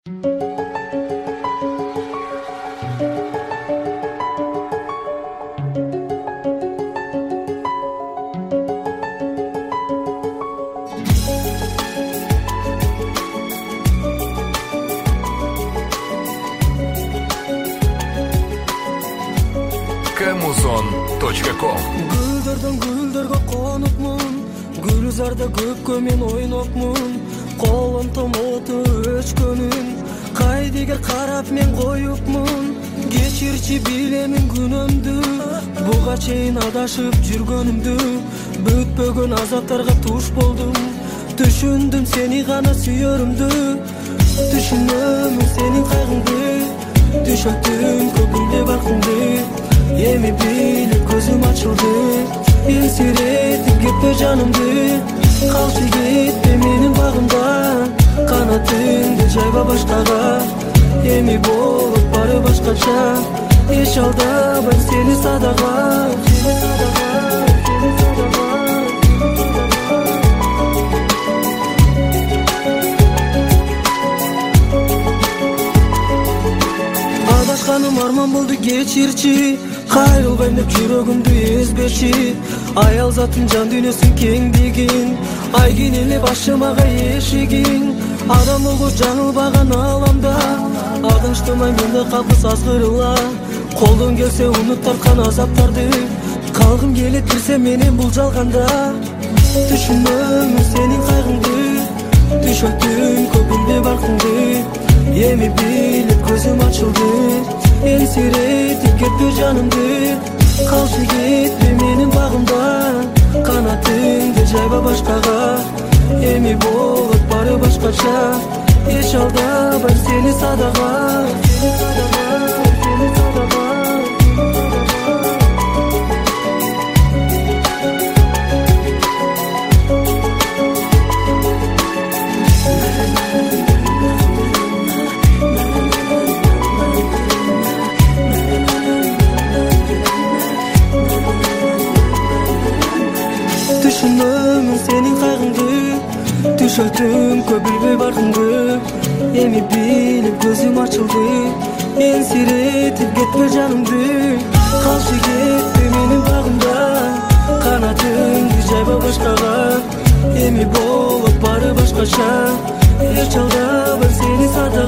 Camuzon.com Гүлдөрдөн гүлдөргө конупмун, гүлзарда көпкө мен ойнопмун. Колум томоту өчкөнүн, кайдыгер карап мен коюпмун. Кечирчи билемин күнөмдү, буга чейин адашып жүргөнүмдү. Бүтпөгөн азаптарга туш болдум, түшүндүм сени гана сүйөрүмдү. Түшүнөмүн сенин кайгыңды, түшөттүм көкүмдө баркыңды. Эми билип көзүм ачылды, энсиретип кетпе жанымды. Калчы кетпе менин багымда, канатыңды жайба башкага. Эми болуп бары башкача, эч алдабайм сени садага. Адашканым арман болду кечирчи, кайрылбайм деп жүрөгүмдү эзбечи. Аял затын жан дүйнөсүн кеңдигин, айгин эле башымага эшигин. Адам болуп жаңылбаган ааламда, адаштымай менде калпыс азгырыла. Колдон келсе унут тарткан азаптарды, калгым келет бирсе менен бул жалганда. Түшүнөмүн сенин кайгыңды, түшөттүм көкүмдө баркыңды. Эми билип көзүм ачылды, энсиретип кетпе жанымды. Калчы кетпе менин багымда, канатыңды жайба башкага. Эми болуп бары башкача, эч алдабайм сени садага. Түшүнөмүн сенин кайгыңды, түшөттүм көп билбей баркыңды. Эми билип көзүм ачылды, энсиретип кетпе жанымды. Калчы кетпе менин багымда, канатыңды жайба башкага. Эми болуп бары башкача, эч алдабайм сени садага.